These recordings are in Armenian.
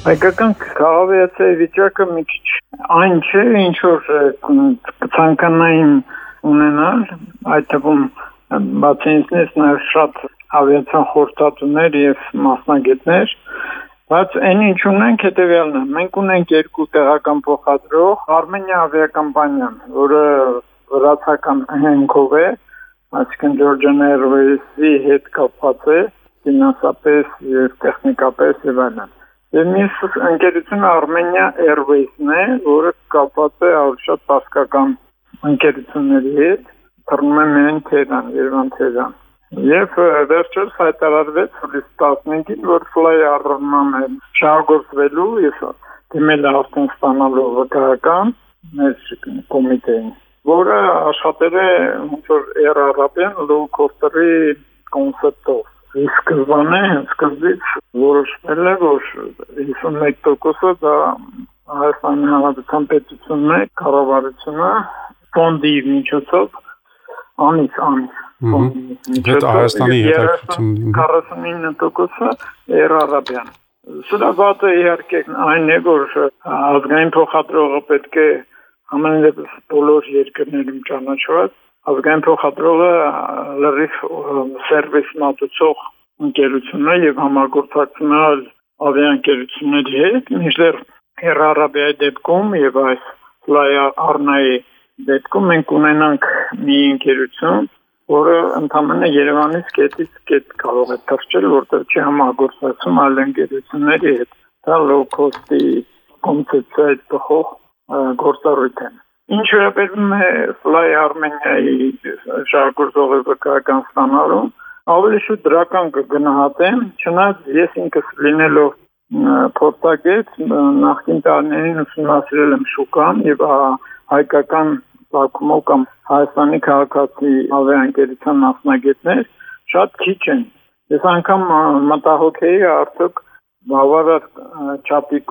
Հայկական քաղաքացիայի վիճակը մի քիչ այն չէ, ինչ որ կցանկանային ունենալ, այդ թվում բացի ինձնից նաև շատ ավիացիոն խորհրդատուներ եւ մասնագետներ, բայց այն ինչ ունենք հետեւյալն է. մենք ունենք երկու տեղական փոխադրող, Armenia ավիակոմպանիան, որը վրացական հենքով է, այսինքն Georgian Airways-ի հետ կապված է, ֆինանսապես եւ տեխնիկապես եւ այլն։ Եվ մյուս ընկերությունը Armenia Airways-ն է, որը կապված է շատ բասկական ընկերությունների հետ, թռնում է միայն Թերան, Երևան-Թերան։ Եվ վերջերս հայտարարվեց հուլիսի 15-ին, որ Fly-Arman է շահագործվելու եւ դիմել է արդեն ստանալու վկայական մեր կոմիտեին, որը աշխատել է ոնց-որ Air Arabian low cost-ի կոնցեպտով։ Սկզբից որոշվել է, որ 51% դա Հայաստանի Հանրապետության պետությունն է, կառավարությունը ֆոնդի միջոցով անից Դա Հայաստանի հետաքրքրություն 49% Air Arabian։ Սրա վատը իհարկե այն է, որ ազգային փոխադրողը պետք է ամենևս բոլոր երկրներում ճանաչված ազգային փոխադրողը լրիվ սերվիս մատուցող ընկերություն է եւ համագործակցում է ավիաընկերությունների հետ, մինչդեռ Air Arabia-ի դեպքում եւ այս Fly-Arman-ի դեպքում մենք ունենանք մի ընկերություն, որը ընդհանրապես Երևանից կետից կետ կարող է թռչել, որտեղ չի համագործակցում այլ ընկերությունների հետ։ Դա low cost-ի կոնցեպցիայից բխող գործառույթ է։ Ինչ վերաբերում է Fly-Armenia-ի շահագործողի վկայական ստանալուն, ավելի շուտ դրական կգնահատեմ, չնայած ես ինքս լինելով փորձագետ նախկին տարիներին ուսումնասիրել եմ շուկան եւ հայկական ծագումով կամ Հայաստանի քաղաքացի ավիաընկերության մասնագետներ շատ քիչ են։ Ես անգամ մտահոգ էի արդյոք բավարար չափի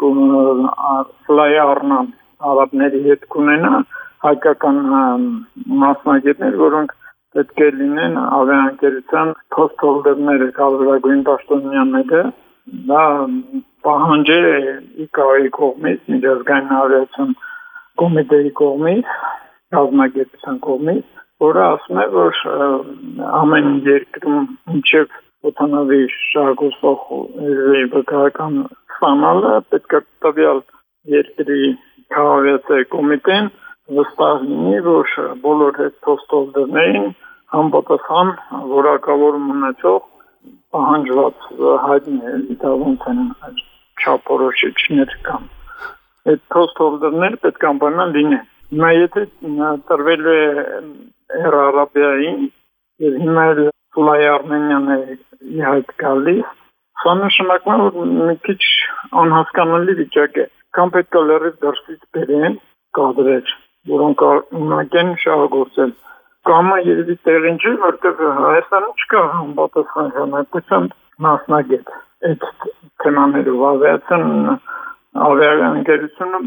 Fly-Arman արաբների հետ կունենա հայկական մասնագետներ, որոնք պետք է լինեն ավիաընկերության post-holder-ները, կառավարագույն պաշտոնյաները, դա պահանջ է ԻԿԱ-ի կողմից, միջազգային ավիացիոն կոմիտեի կողմից, կազմակերպության կողմից, որը ասում է, որ ամեն երկրում մինչև օդանավի շահագործող վկայական ստանալը պետք է տվյալ երկրի Քաղաքացիայի կոմիտեն վստահ լինի, որ բոլոր հետ post-holder-ներին համապատասխան որակավորում ունեցող պահանջված հայտնել, դա ոնց են չափորոշիչներ կան։ Այդ post-holder-ներ պետք է անպայման լինեն։ Հիմա եթե տրվել է Air Arabia-ին եւ հիմա Fly-Armenian-ը իհայտ գալիս, սա նշանակում է, որ մի քիչ անհասկանալի վիճակ է։ Կամ պետք է լրիվ դրսից բերեն կադրեր, որոնք ունակ են շահագործել։ Կամ երևի տեղին չէ, որտեղ Հայաստանում չկա համապատասխան ժամանակությամբ մասնագետ։ Այդ թեմաներով ավիաընկերությունը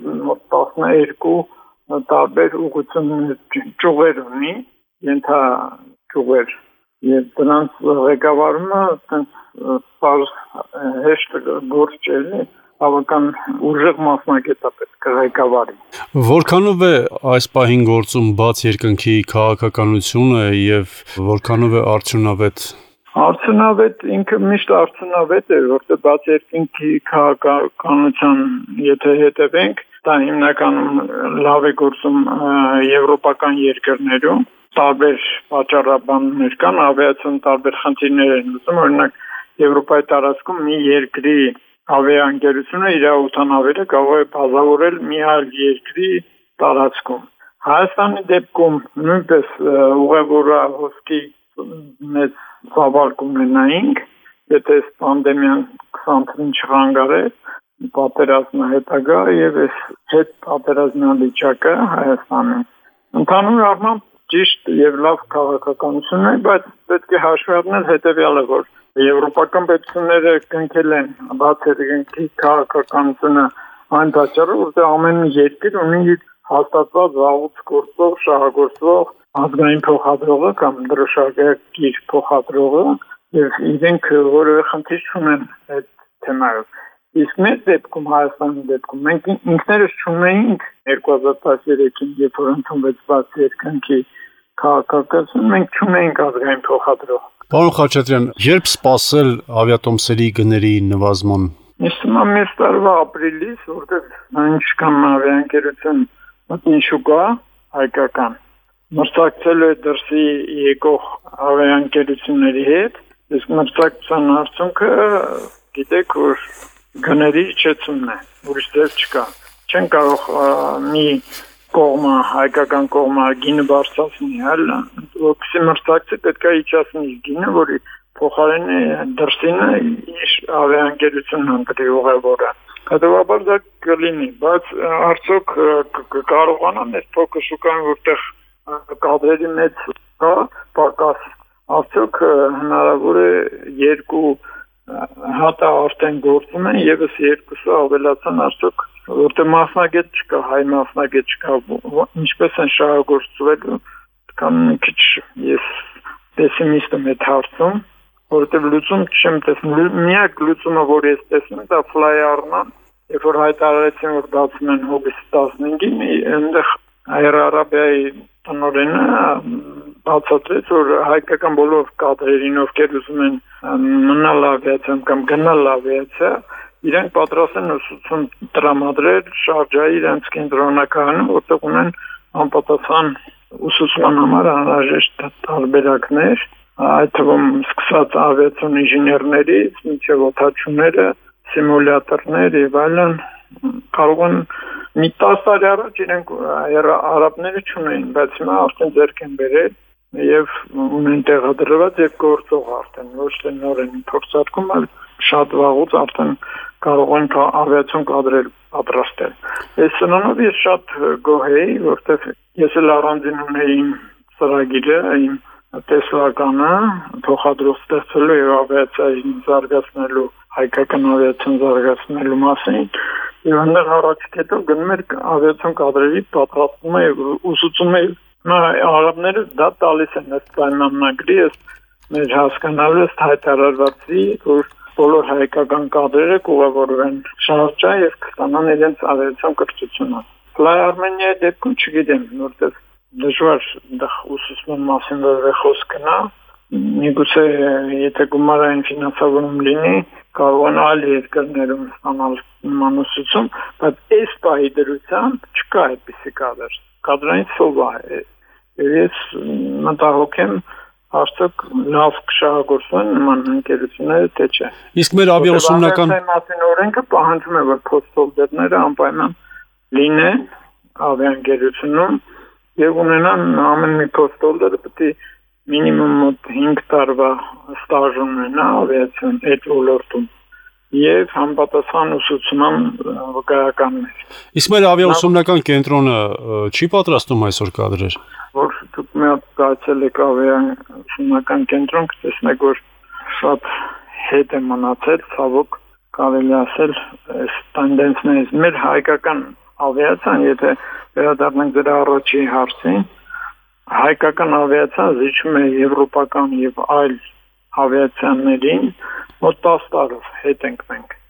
12 տարբեր ուղղություններ ճյուղեր ունի, ենթաճյուղեր, եւ դրանց ղեկավարումը այդպես հեշտ գործ չէ, բավական ուժեղ մասնագետ է պետք է ղեկավարի։ Որքանով է այս պահին գործում բաց երկնքի քաղաքականությունը եւ որքանով է արդյունավետ։ Արդյունավետ ինքը միշտ արդյունավետ է, որտեղ բաց երկնքի քաղաքականության եթե հետևենք, դա հիմնականում լավ է գործում եվրոպական երկրներում, տարբեր պատճառաբաններ կան, ավիացիոն տարբեր խնդիրներ են լուծում, օրինակ Եվրոպայի տարածքում մի երկրի ավիաընկերությունը իր օդանավերը կարող է բազավորել մի այլ երկրի տարածքում։ Հայաստանի դեպքում նույնպես ուղևորահոսքի մեծ ծավալ կունենայինք, եթե պանդեմիան 20-ին չխանգարեր, պատերազմը հետագա եւ այս հետ պատերազմյան վիճակը Հայաստանում։ Ընդհանուր առմամբ ճիշտ եւ լավ քաղաքականություն է, բայց պետք է հաշվի առնել հետեւյալը, որ եվրոպական պետությունները կնքել են բաց երկնքի քաղաքականությունը այն պատճառով, որտեղ ամեն երկիր ունի հաստատված զաղուց գործող, շահագործող ազգային փոխադրողը կամ դրոշակագիր փոխադրողը եւ իրենք որևէ խնդիր չունեն այդ թեմայով։ Իսկ մեր դեպքում Հայաստանի դեպքում մենք ինքներս չունեինք 2013-ին, երբ որ ընդունվեց բացի երկնքի քաղաքականություն, մենք չունեինք ազգային փոխադրող։ Պարոն Խաչատրյան, երբ սպասել ավիատոմսերի գների նվազման։ Իսկ մեր տարվա ապրիլից, որտեղ ինչքան ավիաընկերություն մտնիշուկա հայկական մրցակցելու է դրսի եկող ավիաընկերությունների հետ, իսկ մրցակցության արդյունքը գիտեք, որ գների իջեցումն է, ուրիշ ձև չկա։ Չեն կարող մի կողմը, հայկական կողմը գինը բարձրացնի, այլ որպեսզի մրցակցի պետք է իջացնի գինը, որի փոխարենը դրսինը իր ավիաընկերությունն ընտրի ուղևորը։ Հետևաբար դա կլինի, բայց արդյոք կարողանան այս փոքր շուկան, որտեղ կադրերի մեծ կա, պակաս, արդյոք հնարավոր է երկու հատը արդեն գործում են, եւս երկուսը ավելացան, արդյոք որտեղ մասնագետ չկա, հայ մասնագետ չկա, ինչպես են շահագործվելու, կամ մի քիչ ես պեսիմիստ եմ այդ հարցում, որտեղ լուծում չեմ տեսնում, միակ լուծումը, որ ես տեսնում, դա ֆլայարն, երբ որ հայտարարեցին, որ բացում են հոկտեմբերի 15-ին, այնտեղ Աերարաբիայի տնօրենը բացատրեց, որ հայկական բոլոր կադրերին, ովքեր ուզում են մնալ ավիացիայում կամ գնալ ավիացիա, իրենք պատրաստ են ուսուցում տրամադրել Շարջայի իրենց կենտրոնականում, որտեղ ունեն անպատասխան ուսուցման համար անհրաժեշտ տարբերակներ, այդ թվում սկսած ավիացիոն ինժեներներից, մինչև օդաչուները, սիմուլյատորներ եւ այլն, կարող են մի 10 տարի առաջ իրենք արաբները չունեին, բայց հիմա արդեն ձեռք են բերել եւ ունեն տեղադրված եւ գործող արդեն, ոչ թե նորեն փորձարկում, այլ շատ վաղուց արդեն կարող են ավիացիոն կադրեր պատրաստել։ Այս սրանով ես շատ գոհ էի, որտեղ ես էլ առանձին ունեի իմ ծրագիրը, իմ տեսլականը փոխադրող ստեղծելու եւ ավիացիային զարգացնելու, հայկական ավիացիան զարգացնելու մասին, եւ այնտեղ առաջիկետով գնում էր ավիացիոն կադրերի պատրաստումը եւ ուսուցումը։ Արաբները դա տալիս են այս պայմանագրի, մեր հասկանալու ըստ հայտարարվածի, որ բոլոր հայկական կադրերը կուղևորվեն Շարջա եւ կստանան իրենց ավիացիոն կրթությունը։ Ֆլայ-Արմենիայի դեպքում չգիտեմ, որտեղ դժվար ուսուցման մասին որևէ խոսք կնա, միգուցե եթե գումարային ֆինանսավորում լինի, կարող են այլ երկրներում ստանալ նման ուսուցում, բայց այս պահի դրությամբ չկա այդպիսի կադր, կադրային սովա է, եւ ես մտահոգ եմ, արդյոք լավ կշահագործվեն նման ընկերությունները, թե չէ։ Իսկ մեր ավիաուսումնական օրենքը պահանջում է, որ փոստոլդերները անպայման լինեն ավիաընկերությունում եւ ունենան ամեն մի փոստոլդերը պետք է մինիմում 5 տարվա ստաժ ունենա ավիացիոն այդ ոլորտում եւ համապատասխան ուսուցման վկայականներ։ Իսկ մեր ավիաուսումնական կենտրոնը չի պատրաստում այսօր կադրեր։ Որ դուք մի հատ գացել եք ավիաուսումնական կենտրոն, կտեսնեք, որ շատ հետ է մնացել, ցավոք կարելի ասել, այս տենդենսներից մեր հայկական ավիացիան, եթե վերադառնանք դրա առաջի հարցին, հայկական ավիացիան զիջում է եվրոպական եւ այլ ավիացիաներին մոտ 10 տարով հետ ենք մենք։